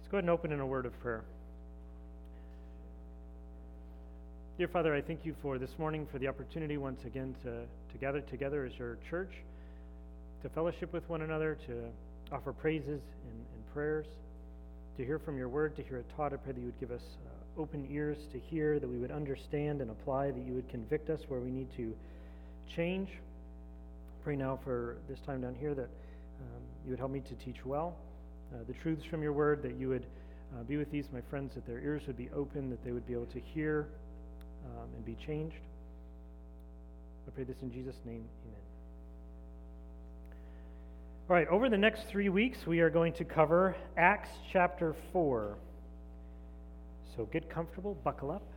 Let's go ahead and open in a word of prayer. Dear Father, I thank you for this morning, for the opportunity once again to gather together as your church, to fellowship with one another, to offer praises and prayers, to hear from your word, to hear it taught. I pray that you would give us open ears to hear, that we would understand and apply, that you would convict us where we need to change. Pray now for this time down here that you would help me to teach well the truths from your word, that you would be with these, my friends, that their ears would be open, that they would be able to hear and be changed. I pray this in Jesus' name, amen. All right, over the next 3 weeks, we are going to cover Acts chapter 4. So get comfortable, buckle up.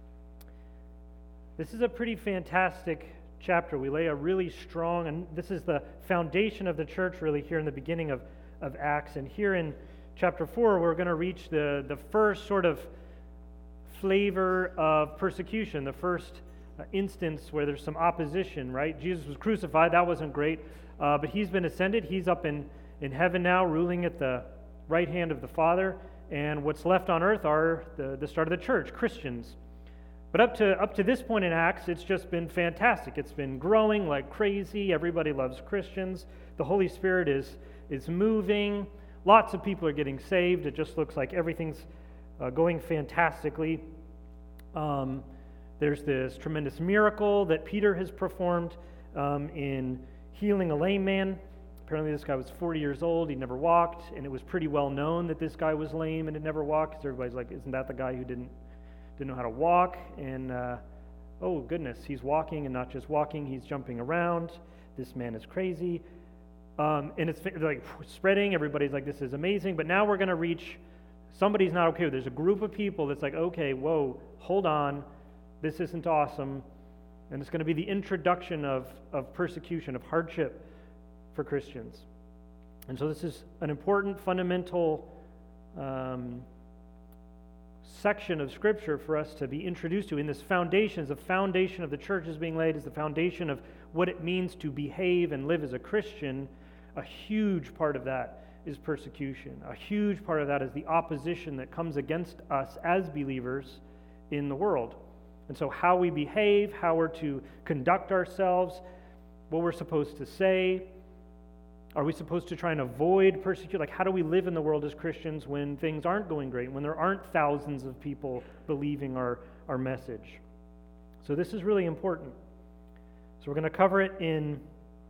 This is a pretty fantastic chapter. We lay a really strong, and this is the foundation of the church really here in the beginning of Acts. And here in chapter 4, we're going to reach the first sort of flavor of persecution, the first instance where there's some opposition, right? Jesus was crucified. That wasn't great. But he's been ascended. He's up in heaven now, ruling at the right hand of the Father. And what's left on earth are the start of the church, Christians. But up to this point in Acts, it's just been fantastic. It's been growing like crazy. Everybody loves Christians. The Holy Spirit is moving. Lots of people are getting saved. It just looks like everything's going fantastically. There's this tremendous miracle that Peter has performed in healing a lame man. Apparently this guy was 40 years old. He never walked, and it was pretty well known that this guy was lame and had never walked, because everybody's like, isn't that the guy who didn't know how to walk? And oh goodness, he's walking, and not just walking, he's jumping around. This man is crazy. And it's like spreading. Everybody's like, this is amazing. But now we're going to reach, somebody's not okay with it. There's a group of people that's like, okay, whoa, hold on. This isn't awesome. And it's going to be the introduction of persecution, of hardship for Christians. And so this is an important, fundamental section of Scripture for us to be introduced to. In this foundation, as the foundation of the church is being laid, as the foundation of what it means to behave and live as a Christian, a huge part of that is persecution. A huge part of that is the opposition that comes against us as believers in the world. And so how we behave, how we're to conduct ourselves, what we're supposed to say, are we supposed to try and avoid persecution? Like, how do we live in the world as Christians when things aren't going great, when there aren't thousands of people believing our message? So this is really important. So we're going to cover it in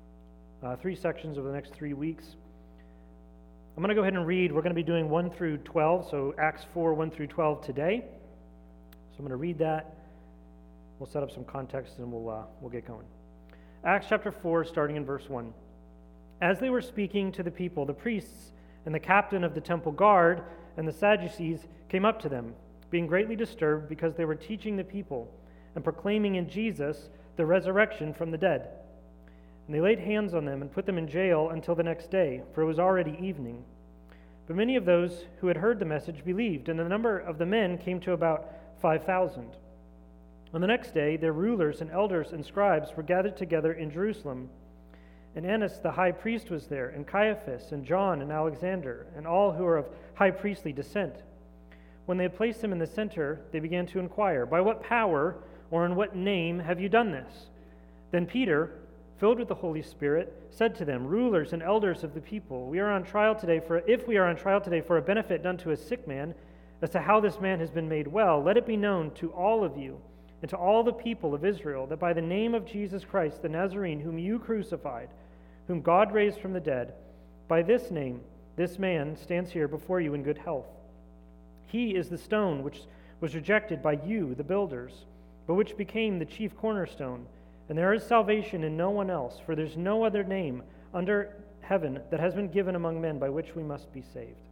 3 sections over the next 3 weeks. I'm going to go ahead and read. We're going to be doing 1 through 12, so Acts 4, 1 through 12 today. So I'm going to read that. We'll set up some context and we'll get going. Acts chapter 4, starting in verse 1. As they were speaking to the people, the priests and the captain of the temple guard and the Sadducees came up to them, being greatly disturbed because they were teaching the people and proclaiming in Jesus the resurrection from the dead. And they laid hands on them and put them in jail until the next day, for it was already evening. But many of those who had heard the message believed, and the number of the men came to about 5,000. On the next day, their rulers and elders and scribes were gathered together in Jerusalem. And Annas the high priest was there, and Caiaphas, and John, and Alexander, and all who are of high priestly descent. When they had placed him in the center, they began to inquire, "By what power or in what name have you done this?" Then Peter, filled with the Holy Spirit, said to them, "Rulers and elders of the people, if we are on trial today for a benefit done to a sick man, as to how this man has been made well, let it be known to all of you and to all the people of Israel that by the name of Jesus Christ, the Nazarene, whom you crucified, whom God raised from the dead, by this name, this man stands here before you in good health. He is the stone which was rejected by you, the builders, but which became the chief cornerstone. And there is salvation in no one else, for there's no other name under heaven that has been given among men by which we must be saved."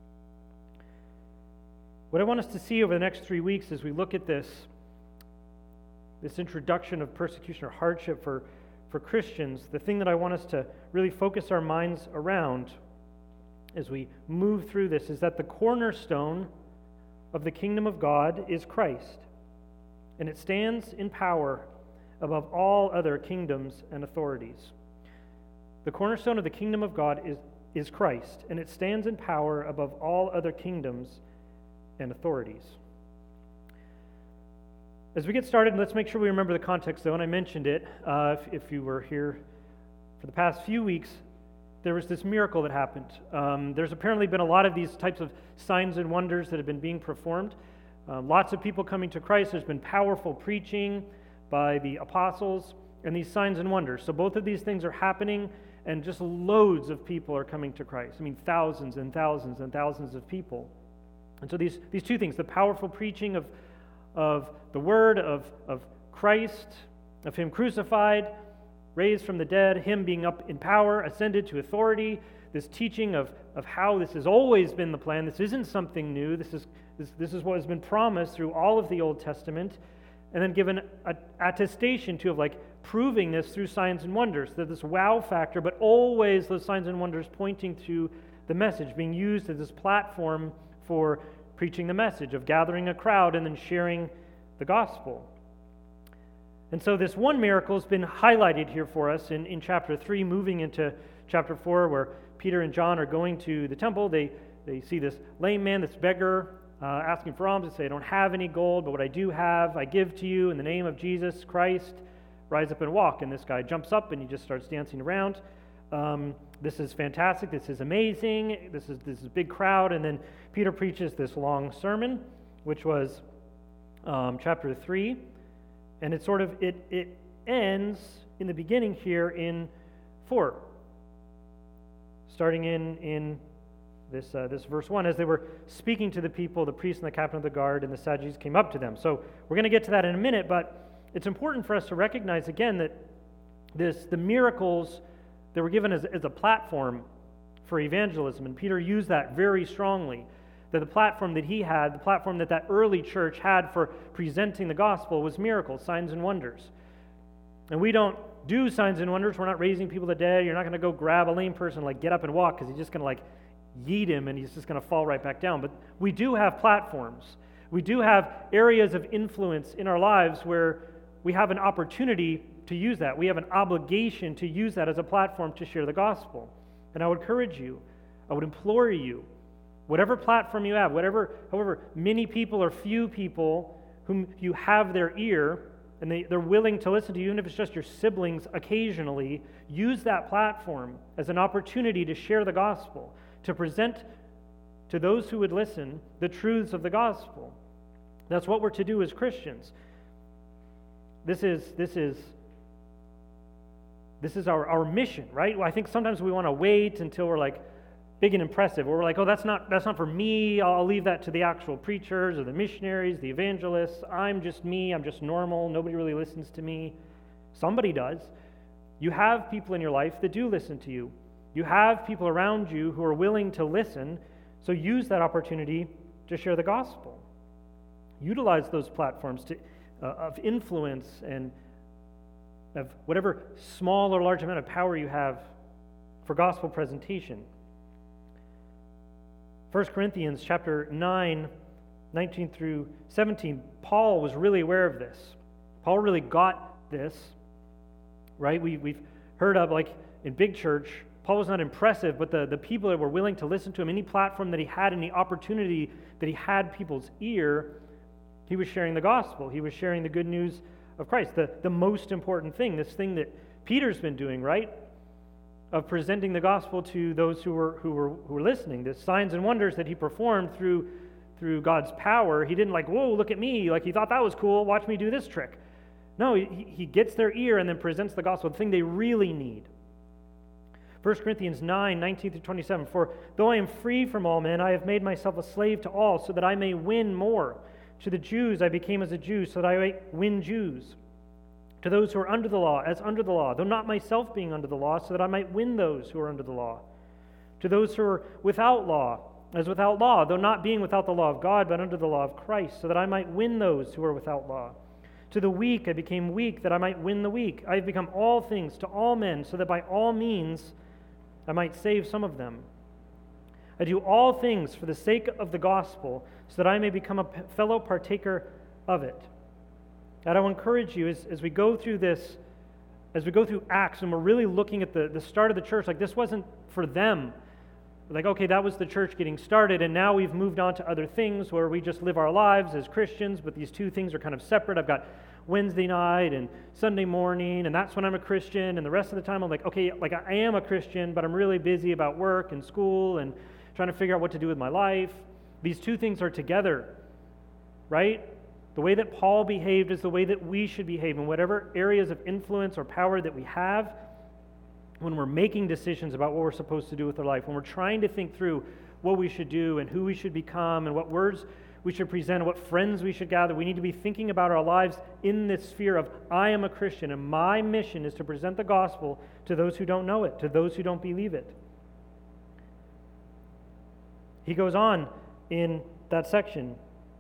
What I want us to see over the next 3 weeks as we look at this introduction of persecution or hardship for Christians, the thing that I want us to really focus our minds around as we move through this is that the cornerstone of the kingdom of God is Christ, and it stands in power above all other kingdoms and authorities. The cornerstone of the kingdom of God is Christ, and it stands in power above all other kingdoms and authorities. As we get started, let's make sure we remember the context, though, and I mentioned it. If you were here for the past few weeks, there was this miracle that happened. There's apparently been a lot of these types of signs and wonders that have been being performed. Lots of people coming to Christ. There's been powerful preaching by the apostles and these signs and wonders. So both of these things are happening, and just loads of people are coming to Christ. I mean, thousands and thousands and thousands of people. And so these two things, the powerful preaching of the word of Christ, of him crucified, raised from the dead, him being up in power, ascended to authority, this teaching of how this has always been the plan. This isn't something new. This is what has been promised through all of the Old Testament, and then given an attestation to of like proving this through signs and wonders. That this wow factor, but always those signs and wonders pointing to the message, being used as this platform for preaching the message, of gathering a crowd and then sharing the gospel. And so this one miracle has been highlighted here for us in chapter 3, moving into chapter 4, where Peter and John are going to the temple. They see this lame man, this beggar, asking for alms. They say, I don't have any gold, but what I do have, I give to you in the name of Jesus Christ. Rise up and walk. And this guy jumps up and he just starts dancing around. This is fantastic. This is amazing. This is a big crowd. And then Peter preaches this long sermon, which was chapter 3. And it ends in the beginning here in 4. Starting in this verse 1, as they were speaking to the people, the priest and the captain of the guard and the Sadducees came up to them. So we're going to get to that in a minute, but it's important for us to recognize again that the miracles that were given as a platform for evangelism, and Peter used that very strongly, that the platform that he had, the platform that early church had for presenting the gospel was miracles, signs and wonders. And we don't do signs and wonders. We're not raising people to the dead. You're not going to go grab a lame person, like get up and walk, because he's just going to yeet him and he's just going to fall right back down. But we do have platforms. We do have areas of influence in our lives where we have an opportunity to use that. We have an obligation to use that as a platform to share the gospel. And I would encourage you, I would implore you, whatever platform you have, however many people or few people whom you have their ear and they're willing to listen to you, even if it's just your siblings occasionally, use that platform as an opportunity to share the gospel, to present to those who would listen the truths of the gospel. That's what we're to do as Christians. This is our mission, right? I think sometimes we want to wait until we're big and impressive, or we're like, oh, that's not for me. I'll leave that to the actual preachers or the missionaries, the evangelists. I'm just me. I'm just normal. Nobody really listens to me. Somebody does. You have people in your life that do listen to you. You have people around you who are willing to listen, so use that opportunity to share the gospel. Utilize those platforms of influence and of whatever small or large amount of power you have for gospel presentation. 1 Corinthians chapter 9, 19 through 17, Paul was really aware of this. Paul really got this, right? We've heard of, in big church, Paul was not impressive, but the people that were willing to listen to him, any platform that he had, any opportunity that he had people's ear, he was sharing the gospel. He was sharing the good news of Christ, the most important thing, this thing that Peter's been doing, right? Of presenting the gospel to those who were listening. The signs and wonders that he performed through God's power. He didn't whoa, look at me, he thought that was cool, watch me do this trick. No, he gets their ear and then presents the gospel, the thing they really need. 1 Corinthians 9, 19 through 27, for though I am free from all men, I have made myself a slave to all, so that I may win more. To the Jews I became as a Jew, so that I might win Jews. To those who are under the law, as under the law, though not myself being under the law, so that I might win those who are under the law. To those who are without law, as without law, though not being without the law of God, but under the law of Christ, so that I might win those who are without law. To the weak I became weak, that I might win the weak. I have become all things to all men, so that by all means I might save some of them. I do all things for the sake of the gospel, so that I may become a fellow partaker of it. And I will encourage you as we go through this, as we go through Acts, and we're really looking at the start of the church, this wasn't for them. Like, okay, that was the church getting started, and now we've moved on to other things where we just live our lives as Christians, but these two things are kind of separate. I've got Wednesday night and Sunday morning, and that's when I'm a Christian, and the rest of the time I'm like, okay, like I am a Christian, but I'm really busy about work and school and trying to figure out what to do with my life. These two things are together, right? The way that Paul behaved is the way that we should behave in whatever areas of influence or power that we have. When we're making decisions about what we're supposed to do with our life, when we're trying to think through what we should do and who we should become and what words we should present and what friends we should gather, we need to be thinking about our lives in this sphere of, I am a Christian and my mission is to present the gospel to those who don't know it, to those who don't believe it. He goes on in that section.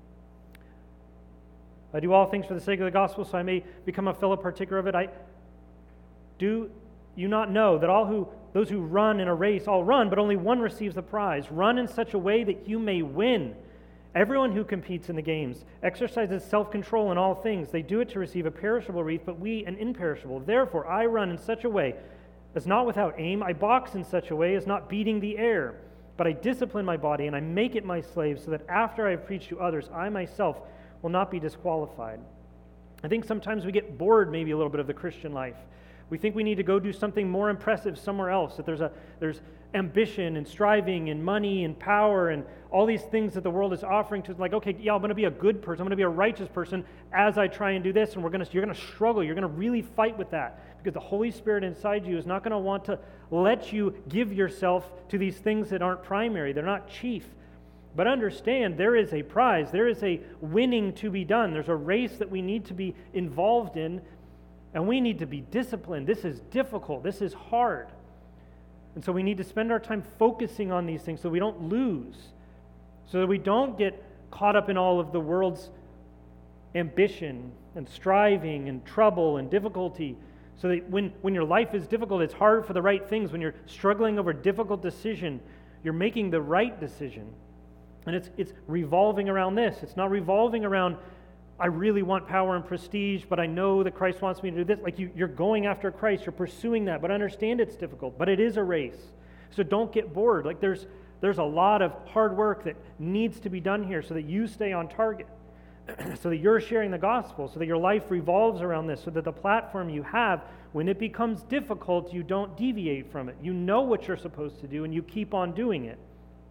I do all things for the sake of the gospel so I may become a fellow partaker of it. I do you not know that those who run in a race all run, but only one receives the prize? Run in such a way that you may win. Everyone who competes in the games exercises self-control in all things. They do it to receive a perishable wreath, but we an imperishable. Therefore, I run in such a way as not without aim. I box in such a way as not beating the air. But I discipline my body, and I make it my slave, so that after I have preached to others, I myself will not be disqualified. I think sometimes we get bored maybe a little bit of the Christian life. We think we need to go do something more impressive somewhere else, that there's ambition and striving and money and power and all these things that the world is offering to, like, okay, yeah, I'm going to be a good person, I'm going to be a righteous person as I try and do this, and you're going to struggle, you're going to really fight with that, because the Holy Spirit inside you is not going to want to let you give yourself to these things that aren't primary, they're not chief. But understand, there is a prize, there is a winning to be done, there's a race that we need to be involved in. And we need to be disciplined. This is difficult. This is hard. And so we need to spend our time focusing on these things so we don't lose, so that we don't get caught up in all of the world's ambition and striving and trouble and difficulty, so that when your life is difficult, it's hard for the right things. When you're struggling over a difficult decision, you're making the right decision. And it's revolving around this. It's not revolving around, I really want power and prestige, but I know that Christ wants me to do this. Like you're going after Christ, you're pursuing that, but understand it's difficult, but it is a race. So don't get bored. Like there's a lot of hard work that needs to be done here so that you stay on target, so that you're sharing the gospel, so that your life revolves around this, so that the platform you have, when it becomes difficult, you don't deviate from it. You know what you're supposed to do, and you keep on doing it.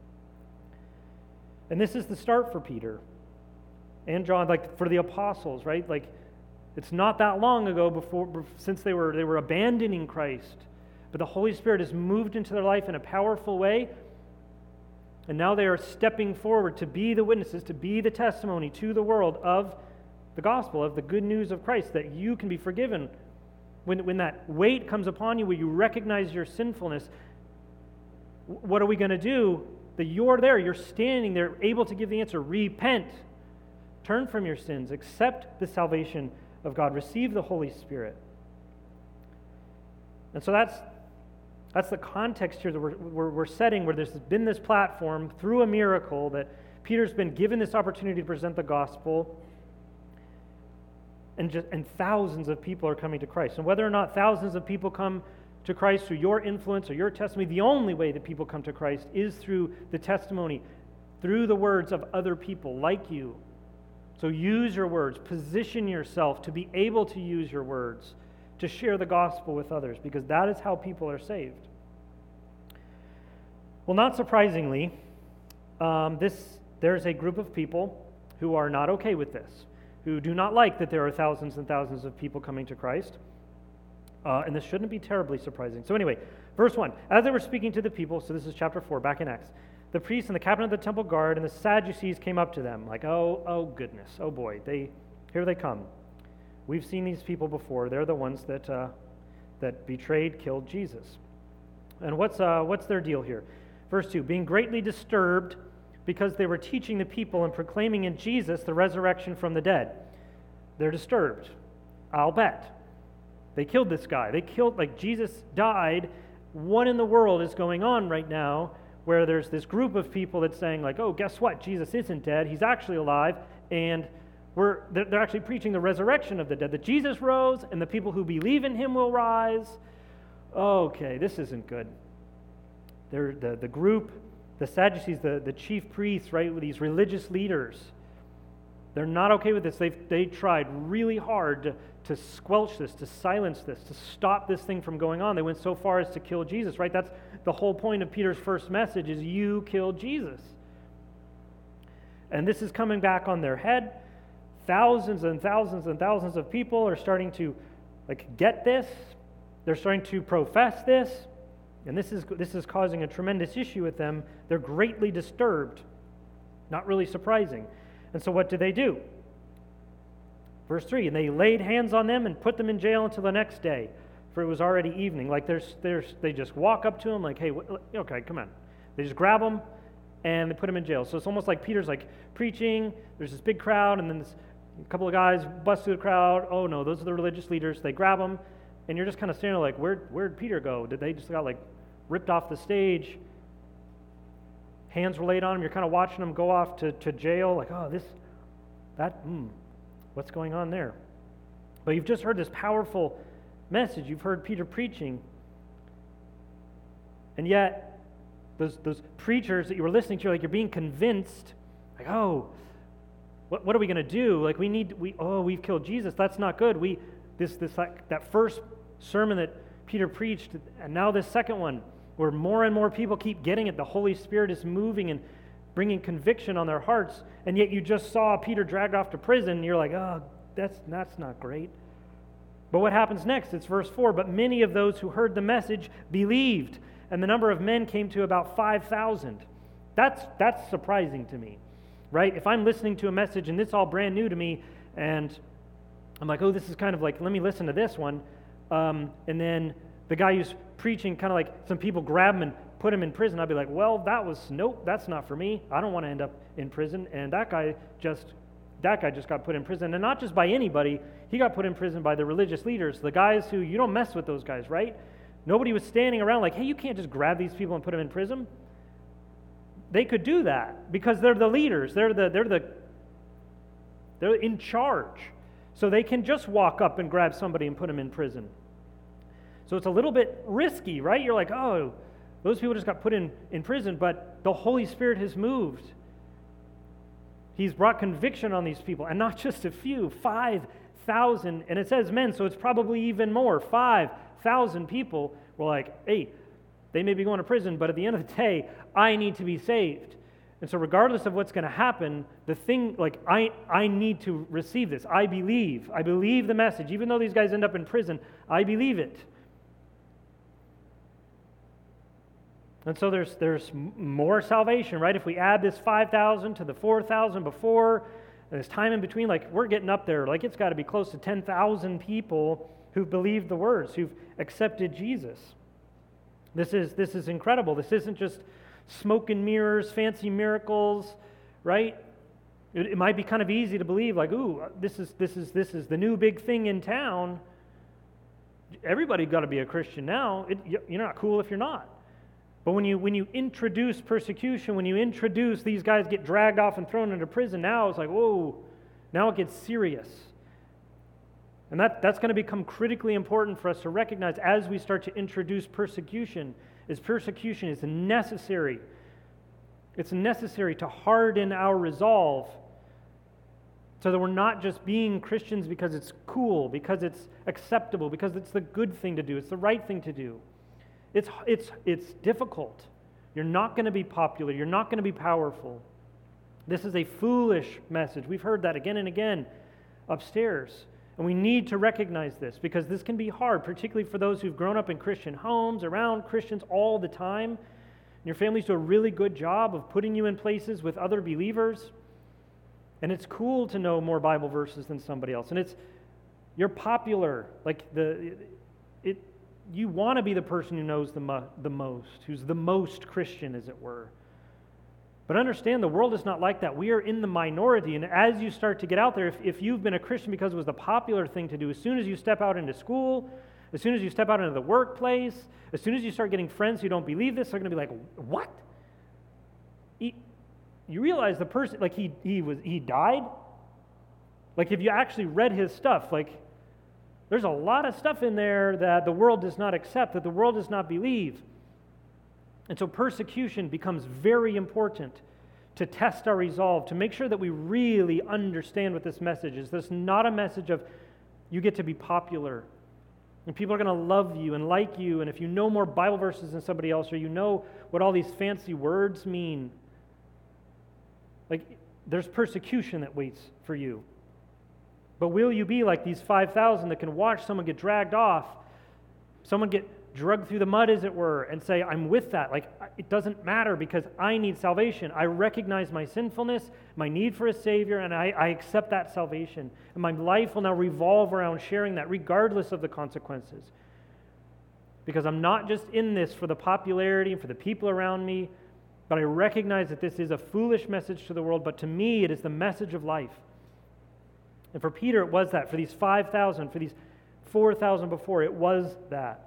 And this is the start for Peter and John, like for the apostles, right? Like it's not that long ago since they were abandoning Christ, but the Holy Spirit has moved into their life in a powerful way, and now they are stepping forward to be the witnesses, to be the testimony to the world of the gospel, of the good news of Christ, that you can be forgiven. When that weight comes upon you, where you recognize your sinfulness, what are we going to do? That you're there, you're standing there, able to give the answer: repent. Turn from your sins, accept the salvation of God, receive the Holy Spirit. And so that's the context here that we're setting, where there's been this platform through a miracle that Peter's been given this opportunity to present the gospel, and thousands of people are coming to Christ. And whether or not thousands of people come to Christ through your influence or your testimony, the only way that people come to Christ is through the testimony, through the words of other people like you. So use your words, position yourself to be able to use your words to share the gospel with others, because that is how people are saved. Well, not surprisingly, there's a group of people who are not okay with this, who do not like that there are thousands and thousands of people coming to Christ. And this shouldn't be terribly surprising. So anyway, verse 1, as they were speaking to the people, so this is chapter 4, back in Acts, the priests and the captain of the temple guard and the Sadducees came up to them, like, oh goodness, oh boy, here they come. We've seen these people before. They're the ones that betrayed, killed Jesus. And what's their deal here? Verse 2, being greatly disturbed because they were teaching the people and proclaiming in Jesus the resurrection from the dead. They're disturbed, I'll bet. They killed this guy. Jesus died. What in the world is going on right now where there's this group of people that's saying, like, oh, guess what? Jesus isn't dead. He's actually alive. And they're actually preaching the resurrection of the dead, that Jesus rose and the people who believe in him will rise. Okay, this isn't good. The group The Sadducees, the chief priests, right, these religious leaders, they're not okay with this. They tried really hard to squelch this, to silence this, to stop this thing from going on. They went so far as to kill Jesus, right? That's the whole point of Peter's first message is you killed Jesus. And this is coming back on their head. Thousands and thousands and thousands of people are starting to get this. They're starting to profess this. And this is causing a tremendous issue with them. They're greatly disturbed. Not really surprising. And so what do? Verse 3, and they laid hands on them and put them in jail until the next day, for it was already evening. They just walk up to them like, hey, okay, come on. They just grab them and they put them in jail. So it's almost like Peter's preaching. There's this big crowd, and then a couple of guys bust through the crowd. Oh no, those are the religious leaders. They grab them, and you're just kind of standing there like, where'd Peter go? Did they just got ripped off the stage? Hands were laid on him. You're kind of watching them go off to jail. What's going on there? But you've just heard this powerful message. You've heard Peter preaching. And yet, those preachers that you were listening to, you're being convinced, what are we going to do? We've killed Jesus. That's not good. That first sermon that Peter preached, and now this second one, where more and more people keep getting it. The Holy Spirit is moving and bringing conviction on their hearts, and yet you just saw Peter dragged off to prison, and you're like, oh, that's not great. But what happens next? It's verse 4, but many of those who heard the message believed, and the number of men came to about 5,000. That's surprising to me, right? If I'm listening to a message, and it's all brand new to me, and I'm like, oh, this is kind of let me listen to this one, and then the guy who's preaching, kind of some people grab him and put him in prison. I'd be like, well, that's not for me. I don't want to end up in prison. And that guy just got put in prison. And not just by anybody. He got put in prison by the religious leaders, the guys who, you don't mess with those guys, right? Nobody was standing around like, hey, you can't just grab these people and put them in prison. They could do that because they're the leaders. They're in charge. So they can just walk up and grab somebody and put them in prison. So it's a little bit risky, right? You're like, oh, those people just got put in prison, but the Holy Spirit has moved. He's brought conviction on these people, and not just a few, 5,000, and it says men, so it's probably even more. 5,000 people were like, hey, they may be going to prison, but at the end of the day, I need to be saved. And so regardless of what's going to happen, the thing, I need to receive this. I believe the message. Even though these guys end up in prison, I believe it. And so there's more salvation, right? If we add this 5,000 to the 4,000 before, and this time in between, we're getting up there. It's got to be close to 10,000 people who've believed the words, who've accepted Jesus. This is incredible. This isn't just smoke and mirrors, fancy miracles, right? It might be kind of easy to believe, this is the new big thing in town. Everybody's got to be a Christian now. You're not cool if you're not. But when you introduce persecution, when you introduce these guys get dragged off and thrown into prison, now it's whoa, now it gets serious. And that's going to become critically important for us to recognize as we start to introduce persecution, is persecution is necessary. It's necessary to harden our resolve so that we're not just being Christians because it's cool, because it's acceptable, because it's the good thing to do, it's the right thing to do. It's difficult. You're not going to be popular. You're not going to be powerful. This is a foolish message. We've heard that again and again upstairs. And we need to recognize this because this can be hard, particularly for those who've grown up in Christian homes, around Christians all the time. And your families do a really good job of putting you in places with other believers. And it's cool to know more Bible verses than somebody else. And you're popular. You want to be the person who knows the most, who's the most Christian, as it were. But understand, the world is not like that. We are in the minority, and as you start to get out there, if you've been a Christian because it was the popular thing to do, as soon as you step out into school, as soon as you step out into the workplace, as soon as you start getting friends who don't believe this, they're going to be like, what? You realize the person, he died? If you actually read his stuff, there's a lot of stuff in there that the world does not accept, that the world does not believe. And so persecution becomes very important to test our resolve, to make sure that we really understand what this message is. This is not a message of you get to be popular, and people are going to love you and like you, and if you know more Bible verses than somebody else, or you know what all these fancy words mean, like there's persecution that waits for you. But will you be like these 5,000 that can watch someone get dragged off, someone get drugged through the mud, as it were, and say, I'm with that. Like, it doesn't matter because I need salvation. I recognize my sinfulness, my need for a Savior, and I accept that salvation. And my life will now revolve around sharing that regardless of the consequences. Because I'm not just in this for the popularity and for the people around me, but I recognize that this is a foolish message to the world, but to me it is the message of life. And for Peter it was that. For these 5,000, for these 4,000 before, it was that.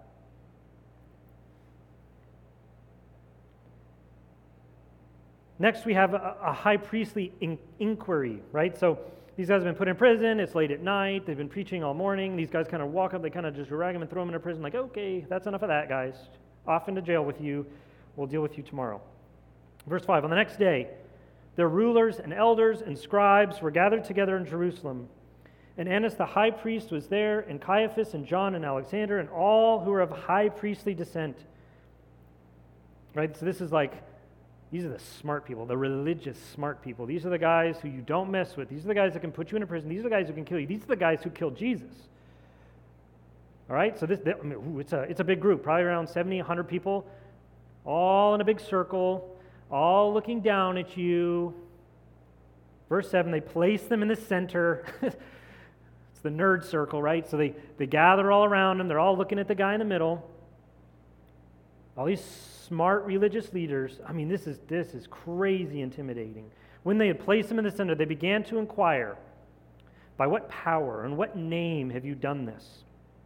Next, we have a high priestly inquiry, right? So these guys have been put in prison. It's late at night. They've been preaching all morning. These guys kind of walk up. They kind of just drag them and throw them into prison like, okay, that's enough of that, guys. Off into jail with you. We'll deal with you tomorrow. Verse 5, on the next day, their rulers and elders and scribes were gathered together in Jerusalem. And Annas the high priest was there, and Caiaphas and John and Alexander, and all who were of high priestly descent. Right? So this is like, these are the smart people, the religious smart people. These are the guys who you don't mess with. These are the guys that can put you in a prison. These are the guys who can kill you. These are the guys who killed Jesus. All right? So it's a big group, probably around 70, 100 people, all in a big circle, all looking down at you. Verse 7, they place them in the center. It's the nerd circle, right? So they gather all around them. They're all looking at the guy in the middle. All these smart religious leaders. I mean, this is crazy intimidating. When they had placed him in the center, they began to inquire, by what power and what name have you done this?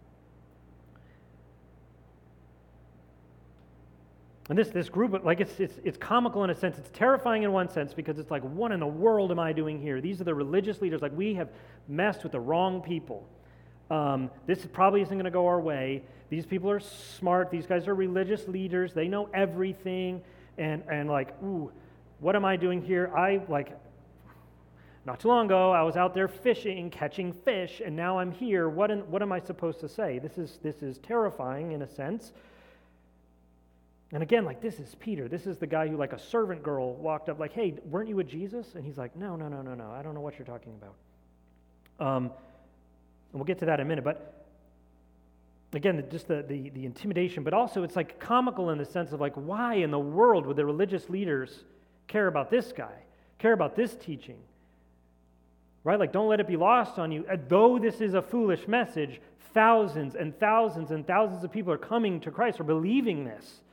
And this group, like it's comical in a sense. It's terrifying in one sense because it's like, what in the world am I doing here? These are the religious leaders. Like, we have messed with the wrong people. This probably isn't going to go our way. These people are smart. These guys are religious leaders. They know everything. And like, ooh, what am I doing here? Not too long ago, I was out there fishing, catching fish, and now I'm here. What am I supposed to say? This is terrifying in a sense. And again, like, this is Peter. This is the guy who, like, a servant girl walked up, like, hey, weren't you with Jesus? And he's like, no. I don't know what you're talking about. And we'll get to that in a minute. But again, just the intimidation, but also it's like comical in the sense of like, why in the world would the religious leaders care about this guy, care about this teaching? Right? Like, don't let it be lost on you. Though this is a foolish message, thousands and thousands and thousands of people are coming to Christ, are believing this.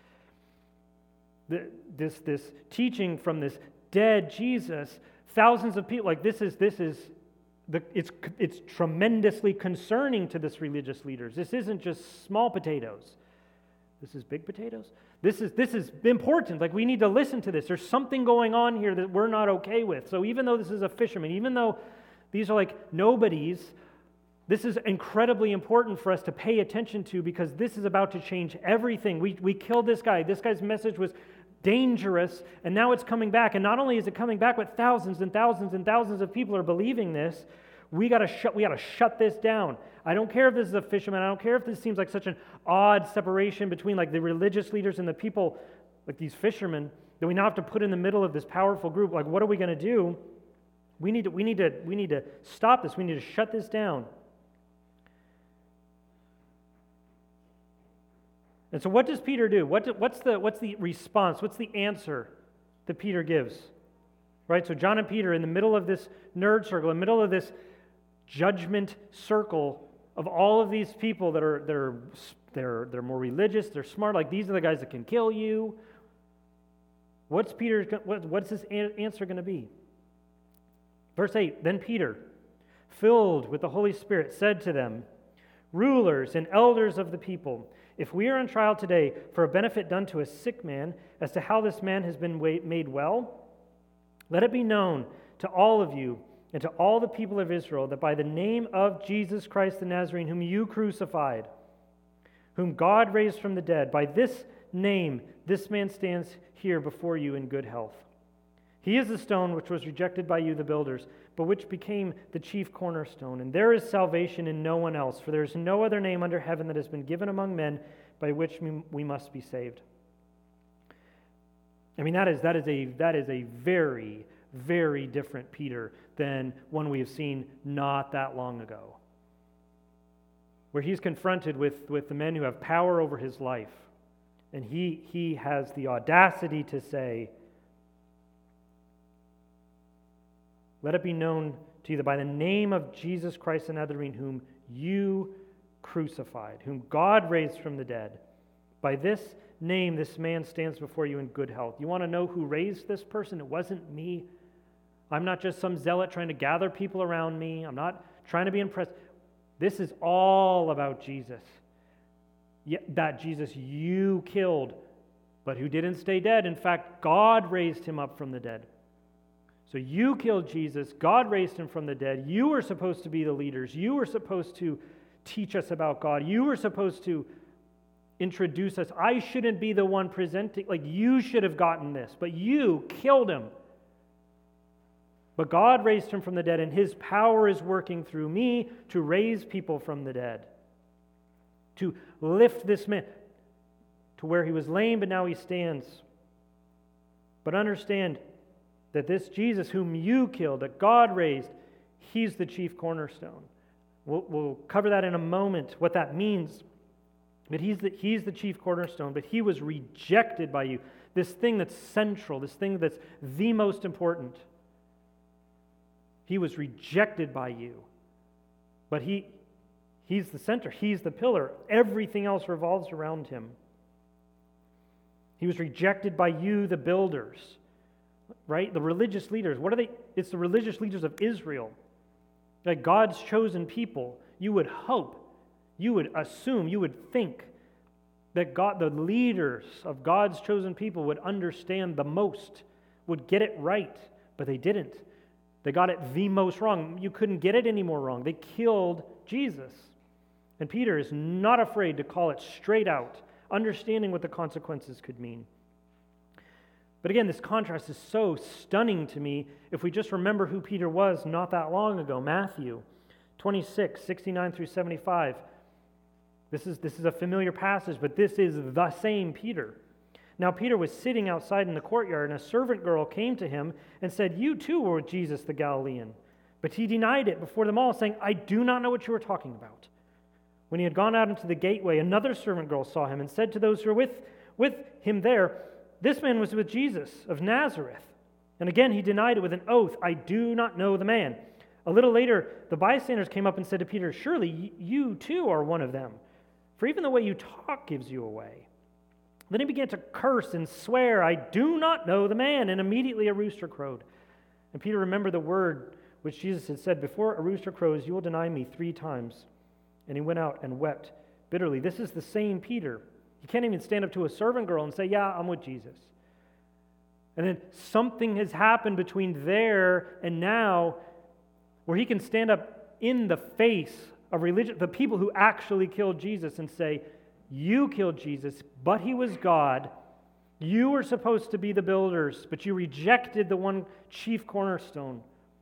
This teaching from this dead Jesus, thousands of people, like it's tremendously concerning to this religious leaders. This isn't just small potatoes. This is big potatoes. This is important. Like, we need to listen to this. There's something going on here that we're not okay with. So even though this is a fisherman, even though these are like nobodies, this is incredibly important for us to pay attention to because this is about to change everything. We killed this guy. This guy's message was dangerous, and now it's coming back. And not only is it coming back, but thousands and thousands and thousands of people are believing this. We got to shut this down. I don't care if this is a fisherman. I don't care if this seems like such an odd separation between like the religious leaders and the people, like these fishermen, that we now have to put in the middle of this powerful group. Like, what are we going to do? We need to stop this. We need to shut this down. And so what does Peter do? What's the response? What's the answer that Peter gives? Right? So John and Peter in the middle of this nerd circle, in the middle of this judgment circle of all of these people that they're more religious, they're smart, like these are the guys that can kill you. What's his answer going to be? Verse 8, then Peter, filled with the Holy Spirit, said to them, rulers and elders of the people, if we are on trial today for a benefit done to a sick man as to how this man has been made well, let it be known to all of you and to all the people of Israel that by the name of Jesus Christ the Nazarene, whom you crucified, whom God raised from the dead, by this name, this man stands here before you in good health. He is the stone which was rejected by you, the builders, but which became the chief cornerstone. And there is salvation in no one else, for there is no other name under heaven that has been given among men by which we must be saved. I mean, that is a very, very different Peter than one we have seen not that long ago, where he's confronted with the men who have power over his life. And he has the audacity to say, let it be known to you that by the name of Jesus Christ the Nazarene, whom you crucified, whom God raised from the dead, by this name this man stands before you in good health. You want to know who raised this person? It wasn't me. I'm not just some zealot trying to gather people around me. I'm not trying to be impressed. This is all about Jesus. That Jesus you killed, but who didn't stay dead. In fact, God raised him up from the dead. So you killed Jesus. God raised him from the dead. You were supposed to be the leaders. You were supposed to teach us about God. You were supposed to introduce us. I shouldn't be the one presenting. Like, you should have gotten this, but you killed him. But God raised him from the dead, and his power is working through me to raise people from the dead, to lift this man to where he was lame, but now he stands. But understand that this Jesus whom you killed, that God raised, he's the chief cornerstone. We'll cover that in a moment, what that means. But he's the chief cornerstone, but he was rejected by you. This thing that's central, this thing that's the most important. He was rejected by you. But he's the center, he's the pillar. Everything else revolves around him. He was rejected by you, the builders. Right? The religious leaders. What are they? It's the religious leaders of Israel. Like God's chosen people. You would hope, you would assume, you would think that God, the leaders of God's chosen people, would understand the most, would get it right, but they didn't. They got it the most wrong. You couldn't get it any more wrong. They killed Jesus. And Peter is not afraid to call it straight out, understanding what the consequences could mean. But again, this contrast is so stunning to me if we just remember who Peter was not that long ago. Matthew 26, 69 through 75. This is a familiar passage, but this is the same Peter. Now Peter was sitting outside in the courtyard, and a servant girl came to him and said, "You too were with Jesus the Galilean." But he denied it before them all, saying, "I do not know what you are talking about." When he had gone out into the gateway, another servant girl saw him and said to those who were with him there, "This man was with Jesus of Nazareth." And again he denied it with an oath, "I do not know the man." A little later, the bystanders came up and said to Peter, "Surely you too are one of them, for even the way you talk gives you away." Then he began to curse and swear, "I do not know the man." And immediately a rooster crowed. And Peter remembered the word which Jesus had said, "Before a rooster crows, you will deny me 3 times." And he went out and wept bitterly. This is the same Peter. He can't even stand up to a servant girl and say, "Yeah, I'm with Jesus." And then something has happened between there and now where he can stand up in the face of religion, the people who actually killed Jesus, and say, "You killed Jesus, but he was God. You were supposed to be the builders, but you rejected the one chief cornerstone."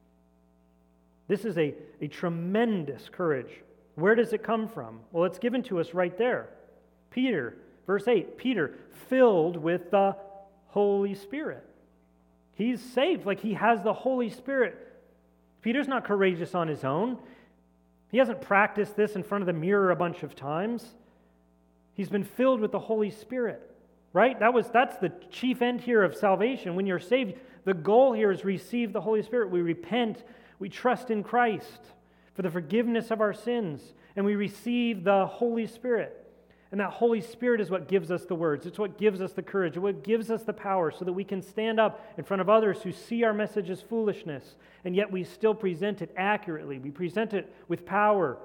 This is a tremendous courage. Where does it come from? Well, it's given to us right there. Peter, verse 8, Peter, filled with the Holy Spirit. He's saved, like he has the Holy Spirit. Peter's not courageous on his own. He hasn't practiced this in front of the mirror a bunch of times. He's been filled with the Holy Spirit, right? That's the chief end here of salvation. When you're saved, the goal here is receive the Holy Spirit. We repent, we trust in Christ for the forgiveness of our sins, and we receive the Holy Spirit. And that Holy Spirit is what gives us the words. It's what gives us the courage. It's what gives us the power so that we can stand up in front of others who see our message as foolishness, and yet we still present it accurately. We present it with power,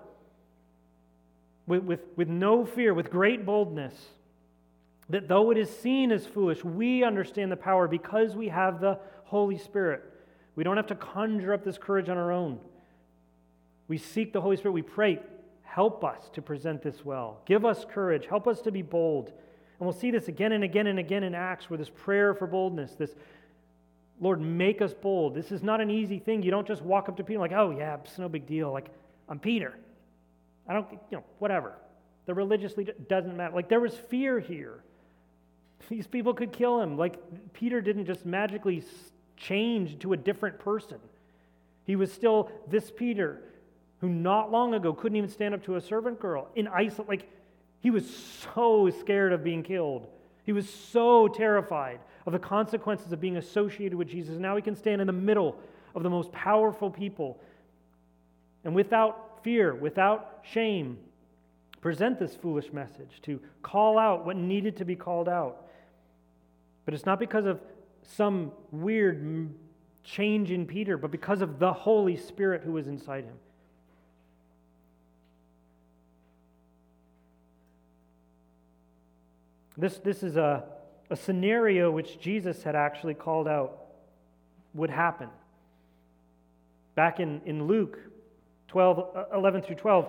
with no fear, with great boldness. That though it is seen as foolish, we understand the power because we have the Holy Spirit. We don't have to conjure up this courage on our own. We seek the Holy Spirit. We pray, help us to present this well. Give us courage. Help us to be bold. we'll see this again and again and again in Acts, where this prayer for boldness, this, Lord, make us bold. This is not an easy thing. You don't just walk up to Peter like, oh yeah, it's no big deal. Like, I'm Peter. I don't, whatever. The religious leader, doesn't matter. Like, there was fear here. These people could kill him. Like, Peter didn't just magically change to a different person. He was still this Peter who not long ago couldn't even stand up to a servant girl in isolation. Like, he was so scared of being killed. He was so terrified of the consequences of being associated with Jesus. Now he can stand in the middle of the most powerful people and without fear, without shame, present this foolish message, to call out what needed to be called out. But it's not because of some weird change in Peter, but because of the Holy Spirit who was inside him. This is a scenario which Jesus had actually called out would happen. Back in Luke 11 through 12,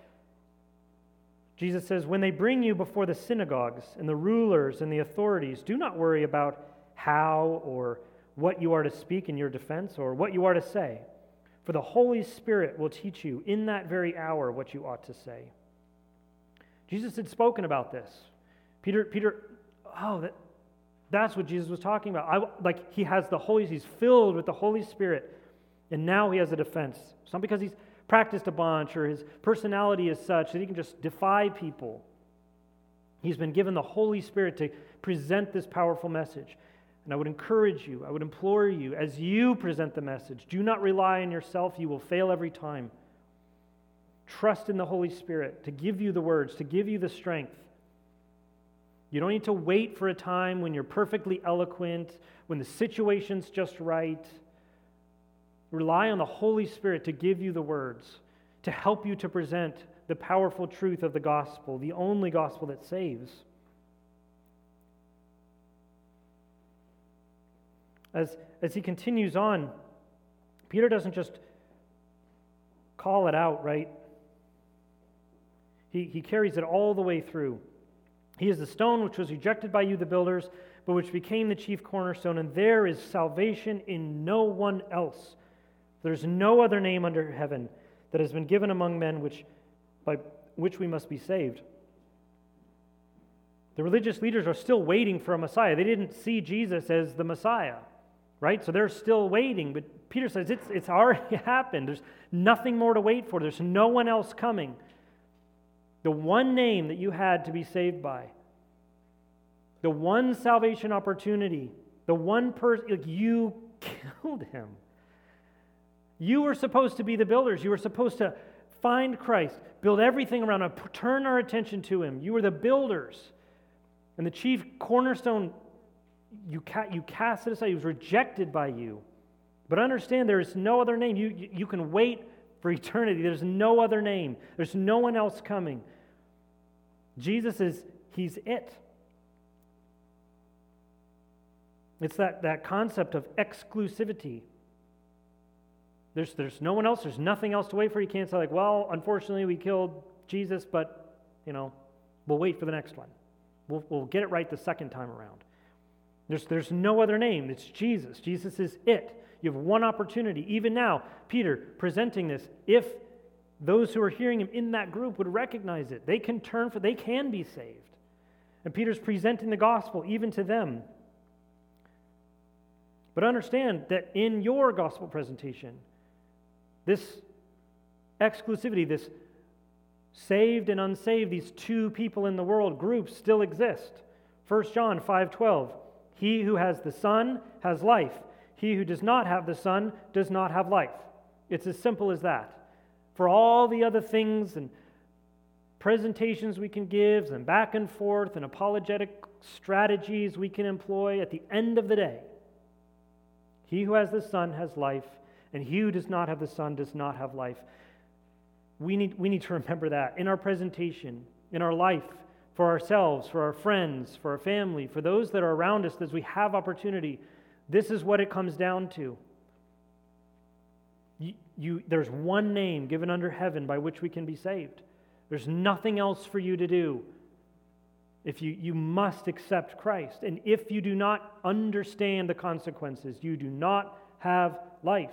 Jesus says, when they bring you before the synagogues and the rulers and the authorities, do not worry about how or what you are to speak in your defense or what you are to say, for the Holy Spirit will teach you in that very hour what you ought to say. Jesus had spoken about this. Peter, that's what Jesus was talking about. He has he's filled with the Holy Spirit, and now he has a defense. It's not because he's practiced a bunch or his personality is such that he can just defy people. He's been given the Holy Spirit to present this powerful message. And I would encourage you, I would implore you, as you present the message, do not rely on yourself. You will fail every time. Trust in the Holy Spirit to give you the words, to give you the strength. You don't need to wait for a time when you're perfectly eloquent, when the situation's just right. Rely on the Holy Spirit to give you the words, to help you to present the powerful truth of the gospel, the only gospel that saves. As he continues on, Peter doesn't just call it out, right? He carries it all the way through. He is the stone which was rejected by you, the builders, but which became the chief cornerstone, and there is salvation in no one else. There's no other name under heaven that has been given among men by which we must be saved. The religious leaders are still waiting for a Messiah. They didn't see Jesus as the Messiah, right? So they're still waiting, but Peter says it's already happened. There's nothing more to wait for. There's no one else coming. The one name that you had to be saved by, the one salvation opportunity, the one person, you killed him. You were supposed to be the builders. You were supposed to find Christ, build everything around him, turn our attention to him. You were the builders. And the chief cornerstone, you cast it aside. He was rejected by you. But understand, there is no other name. You can wait for eternity. There's no other name. There's no one else coming. Jesus he's it. It's that concept of exclusivity. There's no one else. There's nothing else to wait for. You can't say like, well, unfortunately we killed Jesus, but we'll wait for the next one. We'll get it right the second time around. There's no other name. It's Jesus. Jesus is it. You have one opportunity. Even now, Peter presenting this, if those who are hearing him in that group would recognize it, they can they can be saved. And Peter's presenting the gospel even to them. But understand that in your gospel presentation, this exclusivity, this saved and unsaved, these two people in the world groups still exist. 1 John 5:12, he who has the Son has life. He who does not have the Son does not have life. It's as simple as that. For all the other things and presentations we can give and back and forth and apologetic strategies we can employ, at the end of the day, he who has the Son has life, and he who does not have the Son does not have life. We need to remember that in our presentation, in our life, for ourselves, for our friends, for our family, for those that are around us as we have opportunity. This is what it comes down to. There's one name given under heaven by which we can be saved. There's nothing else for you to do. If you must accept Christ. And if you do not understand the consequences, you do not have life.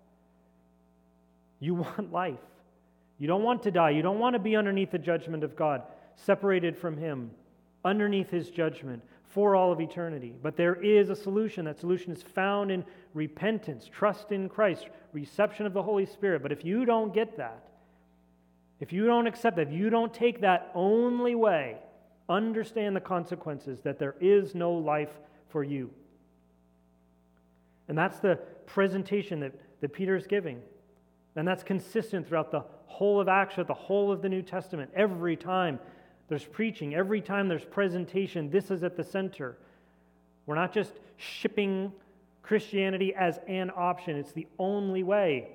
You want life. You don't want to die. You don't want to be underneath the judgment of God, separated from Him, underneath His judgment for all of eternity. But there is a solution. That solution is found in repentance, trust in Christ, reception of the Holy Spirit. But if you don't get that, if you don't accept that, if you don't take that only way, understand the consequences, that there is no life for you. And that's the presentation that Peter is giving. And that's consistent throughout the whole of Acts, throughout the whole of the New Testament. Every time there's preaching, every time there's presentation, this is at the center. We're not just shipping Christianity as an option. It's the only way.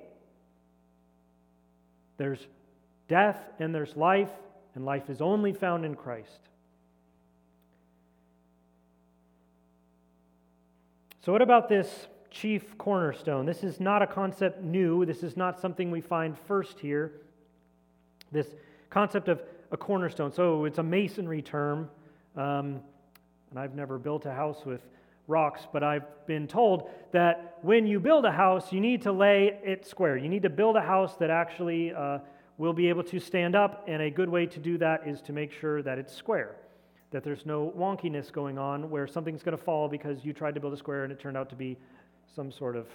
There's death and there's life, and life is only found in Christ. So what about this chief cornerstone? This is not a concept new. This is not something we find first here. This concept of a cornerstone. So it's a masonry term. And I've never built a house with rocks, but I've been told that when you build a house, you need to lay it square. You need to build a house that actually will be able to stand up, and a good way to do that is to make sure that it's square, that there's no wonkiness going on where something's going to fall because you tried to build a square and it turned out to be some sort of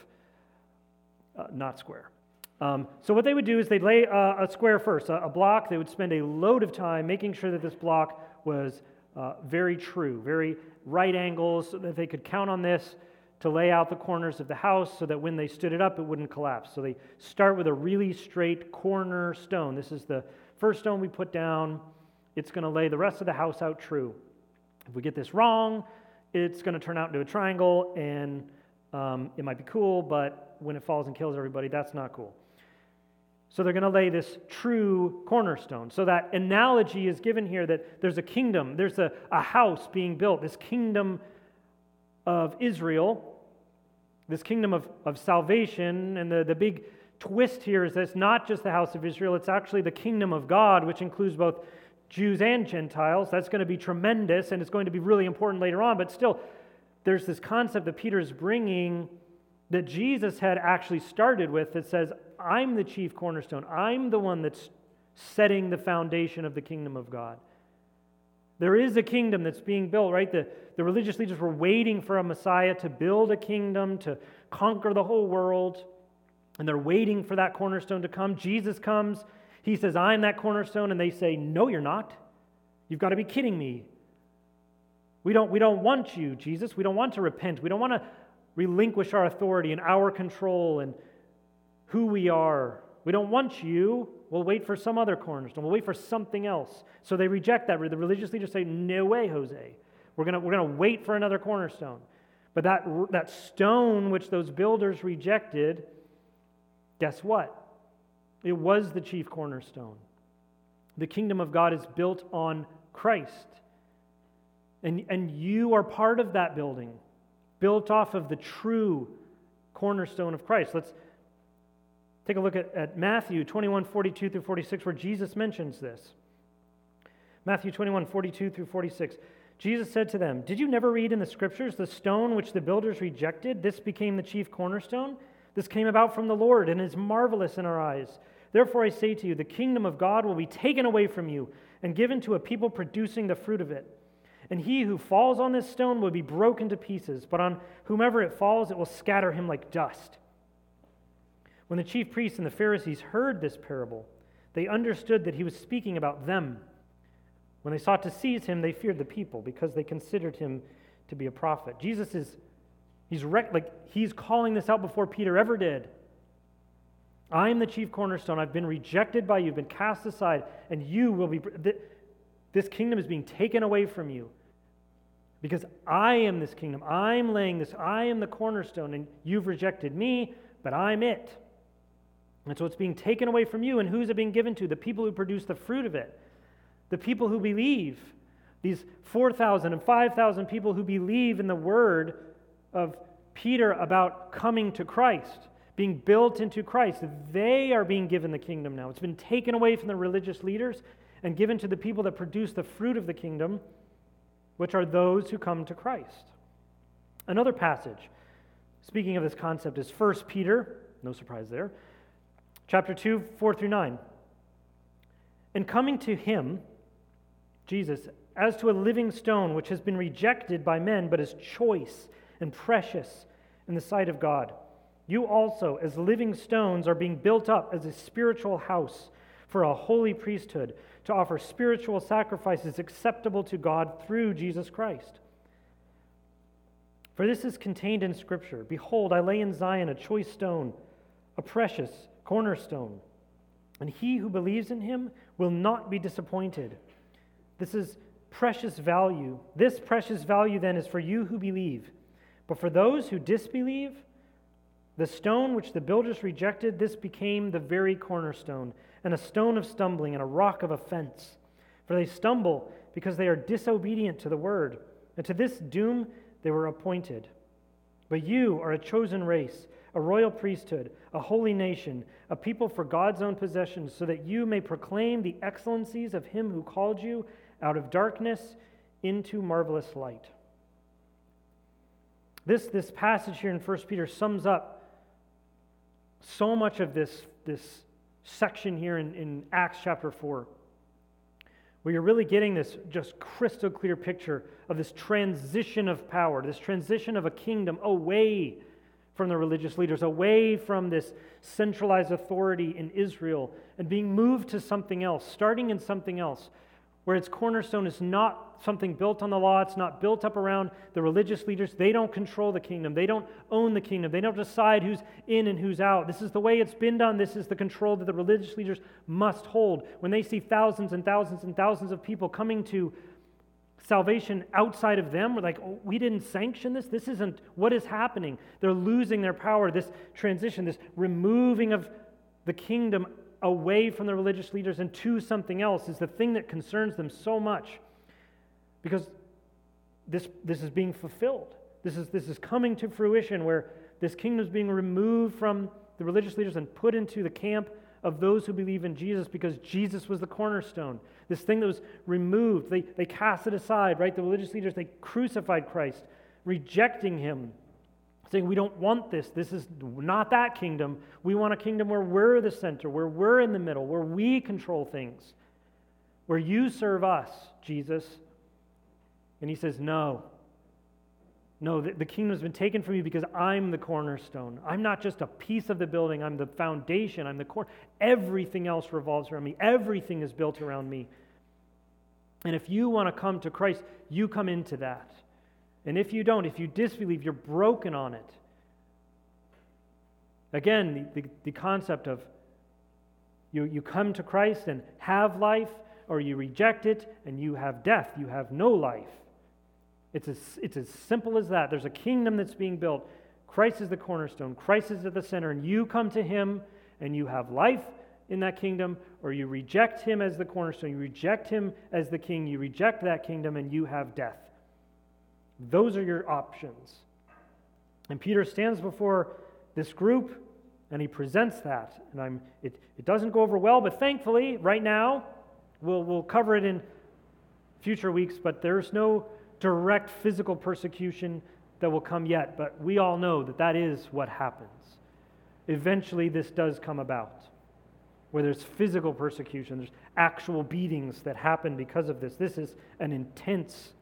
not square. So what they would do is they'd lay a square first, a block. They would spend a load of time making sure that this block was very true, very right angles, so that they could count on this to lay out the corners of the house so that when they stood it up, it wouldn't collapse. So they start with a really straight corner stone. This is the first stone we put down. It's going to lay the rest of the house out true. If we get this wrong, it's going to turn out into a triangle, and it might be cool, but when it falls and kills everybody, that's not cool. So they're going to lay this true cornerstone. So that analogy is given here that there's a kingdom, there's a house being built, this kingdom of Israel, this kingdom of salvation, and the big twist here is that it's not just the house of Israel, it's actually the kingdom of God, which includes both Jews and Gentiles. That's going to be tremendous, and it's going to be really important later on, but still, there's this concept that Peter is bringing that Jesus had actually started with that says, I'm the chief cornerstone. I'm the one that's setting the foundation of the kingdom of God. There is a kingdom that's being built, right? The religious leaders were waiting for a Messiah to build a kingdom, to conquer the whole world, and they're waiting for that cornerstone to come. Jesus comes. He says, I'm that cornerstone, and they say, no, you're not. You've got to be kidding me. We don't want you, Jesus. We don't want to repent. We don't want to relinquish our authority and our control and who we are. We don't want you. We'll wait for some other cornerstone. We'll wait for something else. So they reject that. The religious leaders say, no way, Jose. We're gonna wait for another cornerstone. But that stone which those builders rejected, guess what? It was the chief cornerstone. The kingdom of God is built on Christ. And you are part of that building, built off of the true cornerstone of Christ. Let's take a look at Matthew 21, 42 through 46, where Jesus mentions this. Matthew 21, 42 through 46. Jesus said to them, did you never read in the Scriptures, the stone which the builders rejected, this became the chief cornerstone? This came about from the Lord and is marvelous in our eyes. Therefore I say to you, the kingdom of God will be taken away from you and given to a people producing the fruit of it. And he who falls on this stone will be broken to pieces, but on whomever it falls, it will scatter him like dust. When the chief priests and the Pharisees heard this parable, they understood that he was speaking about them. When they sought to seize him, they feared the people because they considered him to be a prophet. Jesus he's calling this out before Peter ever did. I am the chief cornerstone. I've been rejected by you, you've been cast aside, and you will be. This kingdom is being taken away from you. Because I am this kingdom. I'm laying this. I am the cornerstone, and you've rejected me, but I'm it. And so it's being taken away from you, and who's it being given to? The people who produce the fruit of it. The people who believe. These 4,000 and 5,000 people who believe in the word of Peter about coming to Christ, being built into Christ. They are being given the kingdom now. It's been taken away from the religious leaders and given to the people that produce the fruit of the kingdom. which are those who come to Christ. Another passage, speaking of this concept, is 1 Peter, no surprise there, chapter 2, 4 through 9. And coming to him, Jesus, as to a living stone which has been rejected by men, but is choice and precious in the sight of God, you also, as living stones, are being built up as a spiritual house for a holy priesthood, to offer spiritual sacrifices acceptable to God through Jesus Christ. For this is contained in Scripture. Behold, I lay in Zion a choice stone, a precious cornerstone, and he who believes in him will not be disappointed. This is precious value. This precious value then is for you who believe. But for those who disbelieve, the stone which the builders rejected, this became the very cornerstone, and a stone of stumbling and a rock of offense. For they stumble because they are disobedient to the word, and to this doom they were appointed. But you are a chosen race, a royal priesthood, a holy nation, a people for God's own possession, so that you may proclaim the excellencies of him who called you out of darkness into marvelous light. This passage here in 1 Peter sums up so much of this section here in Acts chapter 4, where you're really getting this just crystal clear picture of this transition of power, this transition of a kingdom away from the religious leaders, away from this centralized authority in Israel, and being moved to something else, starting in something else, where its cornerstone is not something built on the law, it's not built up around the religious leaders. They don't control the kingdom. They don't own the kingdom. They don't decide who's in and who's out. This is the way it's been done. This is the control that the religious leaders must hold. When they see thousands and thousands and thousands of people coming to salvation outside of them, we're like, oh, we didn't sanction this. This isn't what is happening. They're losing their power. This transition, this removing of the kingdom away from the religious leaders and to something else is the thing that concerns them so much, because this is being fulfilled. This is coming to fruition, where this kingdom is being removed from the religious leaders and put into the camp of those who believe in Jesus, because Jesus was the cornerstone. This thing that was removed, they cast it aside, right? The religious leaders, they crucified Christ, rejecting him, saying, we don't want this. This is not that kingdom. We want a kingdom where we're the center, where we're in the middle, where we control things, where you serve us, Jesus. And he says, no, the kingdom has been taken from you because I'm the cornerstone. I'm not just a piece of the building. I'm the foundation. I'm the core. Everything else revolves around me. Everything is built around me. And if you want to come to Christ, you come into that. And if you don't, if you disbelieve, you're broken on it. Again, the concept of you come to Christ and have life, or you reject it and you have death. You have no life. It's as simple as that. There's a kingdom that's being built. Christ is the cornerstone. Christ is at the center, and you come to him and you have life in that kingdom, or you reject him as the cornerstone. You reject him as the king. You reject that kingdom and you have death. Those are your options. And Peter stands before this group and he presents that. And it doesn't go over well, but thankfully, right now, we'll cover it in future weeks, but there's no direct physical persecution that will come yet. But we all know that is what happens. Eventually, this does come about, where there's physical persecution, there's actual beatings that happen because of this. This is an intense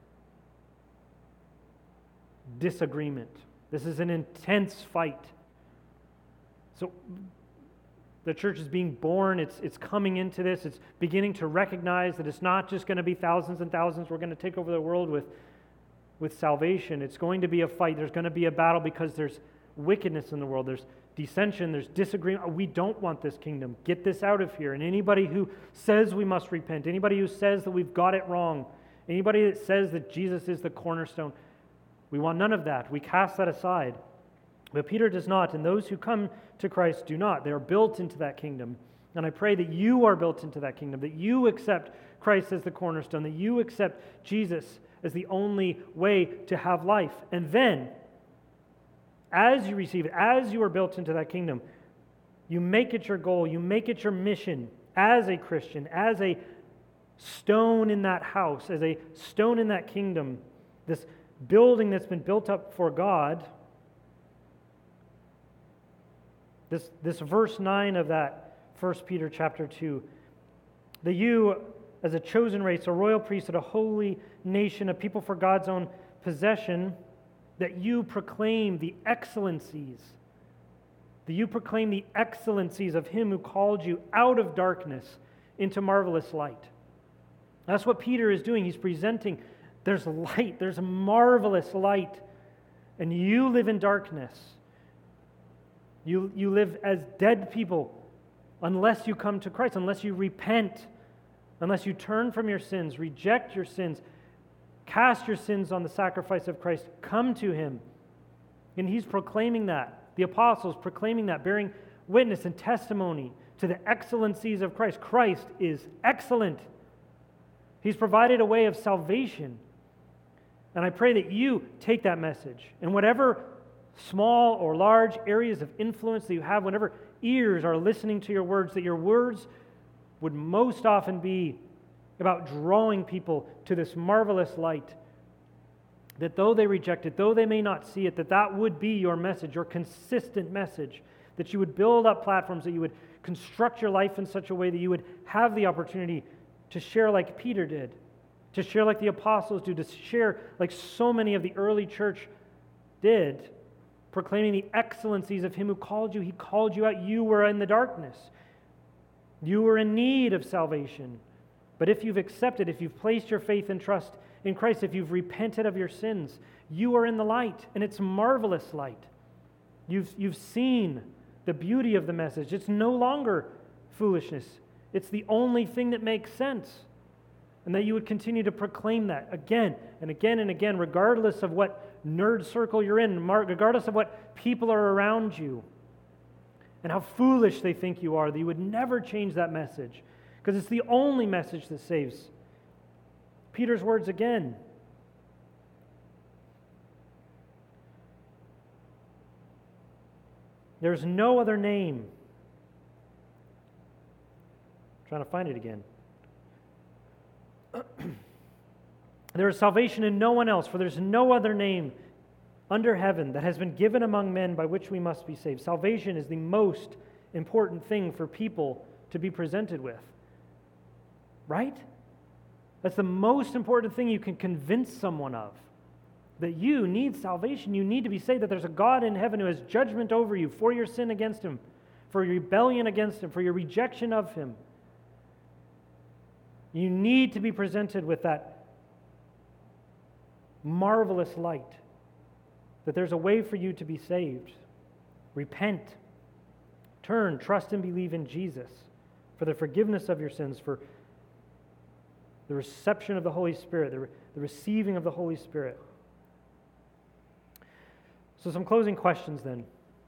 disagreement. This is an intense fight. So the church is being born. It's coming into this. It's beginning to recognize that it's not just going to be thousands and thousands. We're going to take over the world with salvation. It's going to be a fight. There's going to be a battle because there's wickedness in the world. There's dissension. There's disagreement. We don't want this kingdom. Get this out of here. And anybody who says we must repent, anybody who says that we've got it wrong, anybody that says that Jesus is the cornerstone, we want none of that. We cast that aside. But Peter does not, and those who come to Christ do not. They are built into that kingdom. And I pray that you are built into that kingdom, that you accept Christ as the cornerstone, that you accept Jesus as the only way to have life. And then, as you receive it, as you are built into that kingdom, you make it your goal, you make it your mission as a Christian, as a stone in that house, as a stone in that kingdom, this building that's been built up for God. This verse 9 of that 1 Peter chapter 2, that you, as a chosen race, a royal priesthood, a holy nation, a people for God's own possession, that you proclaim the excellencies, of Him who called you out of darkness into marvelous light. That's what Peter is doing. He's presenting, there's light, there's a marvelous light, and you live in darkness. You live as dead people unless you come to Christ, unless you repent, unless you turn from your sins, reject your sins, cast your sins on the sacrifice of Christ, come to Him. And he's proclaiming that. The apostles proclaiming that, bearing witness and testimony to the excellencies of Christ. Christ is excellent. He's provided a way of salvation. And I pray that you take that message, and whatever small or large areas of influence that you have, whenever ears are listening to your words, that your words would most often be about drawing people to this marvelous light, that though they reject it, though they may not see it, that would be your message, your consistent message, that you would build up platforms, that you would construct your life in such a way that you would have the opportunity to share like Peter did, to share like the apostles do, to share like so many of the early church did, proclaiming the excellencies of Him who called you. He called you out. You were in the darkness. You were in need of salvation. But if you've accepted, if you've placed your faith and trust in Christ, if you've repented of your sins, you are in the light, and it's marvelous light. You've seen the beauty of the message. It's no longer foolishness. It's the only thing that makes sense. And that you would continue to proclaim that again and again and again, regardless of what nerd circle you're in, regardless of what people are around you and how foolish they think you are, that you would never change that message, because it's the only message that saves. Peter's words again. There's no other name. I'm trying to find it again. There is salvation in no one else, for there's no other name under heaven that has been given among men by which we must be saved. Salvation is the most important thing for people to be presented with. Right? That's the most important thing you can convince someone of. That you need salvation. You need to be saved, that there's a God in heaven who has judgment over you for your sin against Him, for your rebellion against Him, for your rejection of Him. You need to be presented with that marvelous light, that there's a way for you to be saved. Repent, turn, trust and believe in Jesus for the forgiveness of your sins, for the reception of the Holy Spirit, the receiving of the Holy Spirit. So some closing questions then.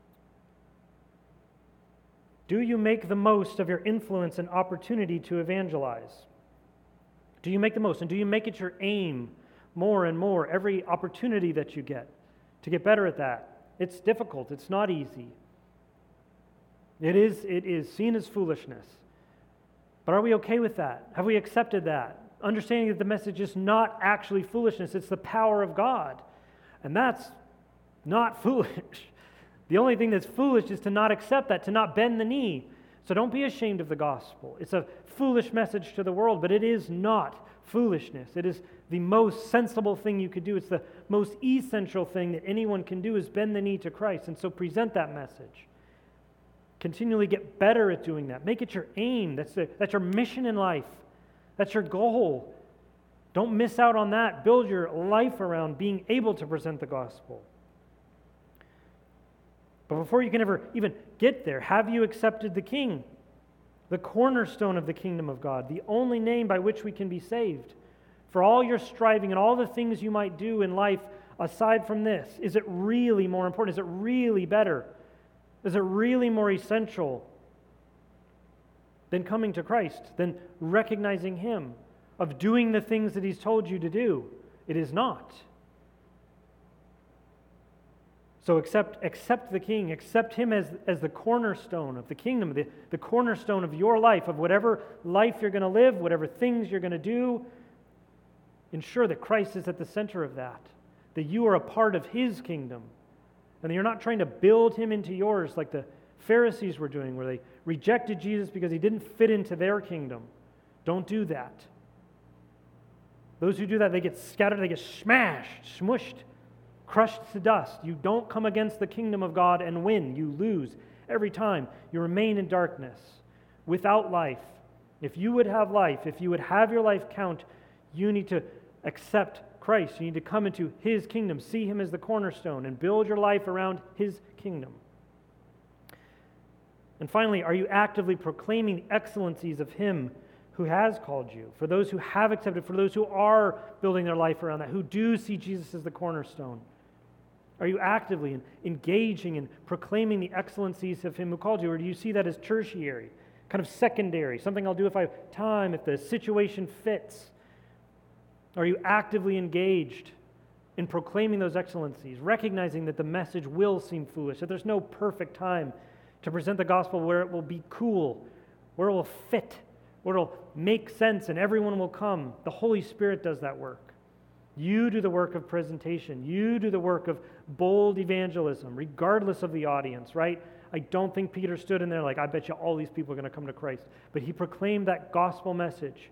Do you make the most of your influence and opportunity to evangelize? Do you make the most? And do you make it your aim more and more every opportunity that you get to get better at that? It's difficult. It's not easy. It is seen as foolishness. But are we okay with that? Have we accepted that? Understanding that the message is not actually foolishness. It's the power of God. And that's not foolish. The only thing that's foolish is to not accept that, to not bend the knee. So don't be ashamed of the gospel. It's a foolish message to the world, but it is not foolishness. It is the most sensible thing you could do. It's the most essential thing that anyone can do, is bend the knee to Christ. And so present that message. Continually get better at doing that. Make it your aim. That's your mission in life. That's your goal. Don't miss out on that. Build your life around being able to present the gospel. But before you can ever even get there, have you accepted the King, the cornerstone of the kingdom of God, the only name by which we can be saved? For all your striving and all the things you might do in life aside from this, is it really more important? Is it really better? Is it really more essential than coming to Christ, than recognizing Him, of doing the things that He's told you to do? It is not. So accept the King, accept him as the cornerstone of the kingdom, the cornerstone of your life, of whatever life you're going to live, whatever things you're going to do. Ensure that Christ is at the center of that you are a part of his kingdom, and that you're not trying to build him into yours like the Pharisees were doing, where they rejected Jesus because he didn't fit into their kingdom. Don't do that. Those who do that, they get scattered, they get smashed, smushed, crushed to dust. You don't come against the kingdom of God and win. You lose every time. You remain in darkness, without life. If you would have life, if you would have your life count, you need to accept Christ. You need to come into his kingdom, see him as the cornerstone, and build your life around his kingdom. And finally, are you actively proclaiming the excellencies of him who has called you? For those who have accepted, for those who are building their life around that, who do see Jesus as the cornerstone, are you actively engaging in proclaiming the excellencies of him who called you? Or do you see that as tertiary, kind of secondary, something I'll do if I have time, if the situation fits? Are you actively engaged in proclaiming those excellencies, recognizing that the message will seem foolish, that there's no perfect time to present the gospel where it will be cool, where it will fit, where it will make sense and everyone will come? The Holy Spirit does that work. You do the work of presentation. You do the work of bold evangelism, regardless of the audience, right? I don't think Peter stood in there like, I bet you all these people are going to come to Christ. But he proclaimed that gospel message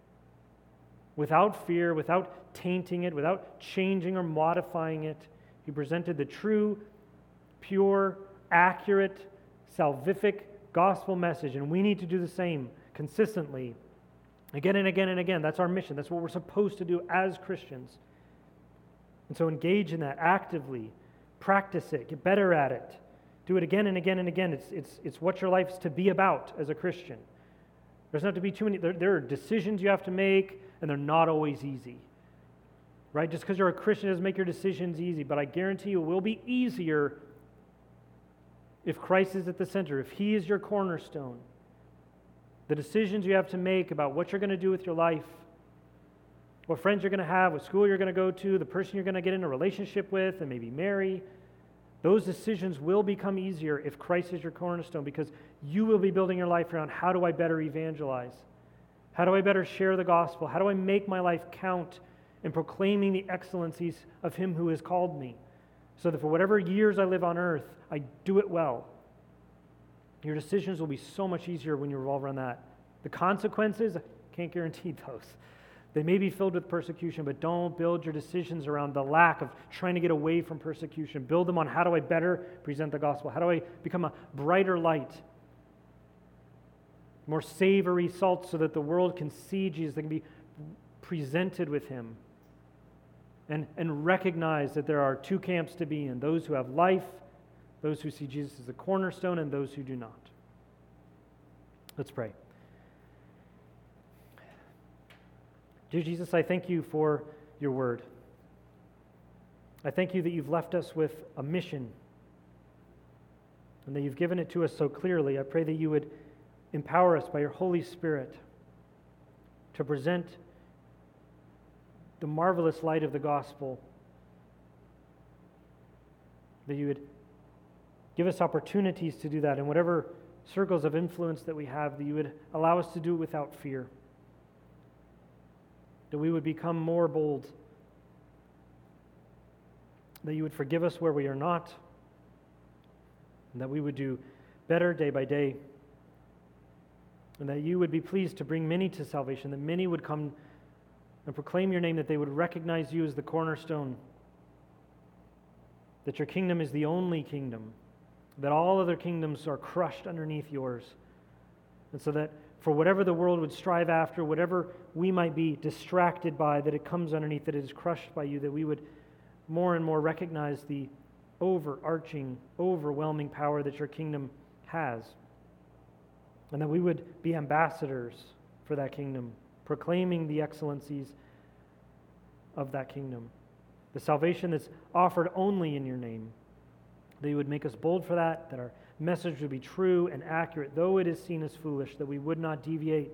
without fear, without tainting it, without changing or modifying it. He presented the true, pure, accurate, salvific gospel message, and we need to do the same consistently, again and again and again. That's our mission. That's what we're supposed to do as Christians. And so engage in that actively. Practice it. Get better at it. Do it again and again and again. It's what your life's to be about as a Christian. There's not to be too many. There are decisions you have to make, and they're not always easy. Right? Just because you're a Christian doesn't make your decisions easy, but I guarantee you it will be easier if Christ is at the center, if he is your cornerstone. The decisions you have to make about what you're going to do with your life, what friends you're going to have, what school you're going to go to, the person you're going to get in a relationship with and maybe marry, those decisions will become easier if Christ is your cornerstone, because you will be building your life around, how do I better evangelize? How do I better share the gospel? How do I make my life count in proclaiming the excellencies of him who has called me, so that for whatever years I live on earth, I do it well? Your decisions will be so much easier when you revolve around that. The consequences, I can't guarantee those. They may be filled with persecution, but don't build your decisions around the lack of trying to get away from persecution. Build them on, how do I better present the gospel? How do I become a brighter light, more savory salt, so that the world can see Jesus, they can be presented with him, and recognize that there are two camps to be in: those who have life, those who see Jesus as the cornerstone, and those who do not. Let's pray. Dear Jesus, I thank you for your word. I thank you that you've left us with a mission and that you've given it to us so clearly. I pray that you would empower us by your Holy Spirit to present the marvelous light of the gospel, that you would give us opportunities to do that in whatever circles of influence that we have, that you would allow us to do it without fear, that we would become more bold, that you would forgive us where we are not, and that we would do better day by day, and that you would be pleased to bring many to salvation, that many would come and proclaim your name, that they would recognize you as the cornerstone, that your kingdom is the only kingdom, that all other kingdoms are crushed underneath yours. And so that for whatever the world would strive after, whatever we might be distracted by, that it comes underneath, that it is crushed by you, that we would more and more recognize the overarching, overwhelming power that your kingdom has. And that we would be ambassadors for that kingdom, proclaiming the excellencies of that kingdom, the salvation that's offered only in your name. That you would make us bold for that, that our message would be true and accurate, though it is seen as foolish, that we would not deviate,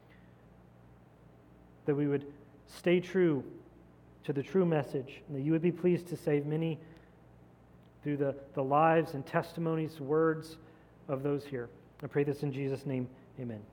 that we would stay true to the true message, and that you would be pleased to save many through the lives and testimonies, words of those here. I pray this in Jesus' name. Amen.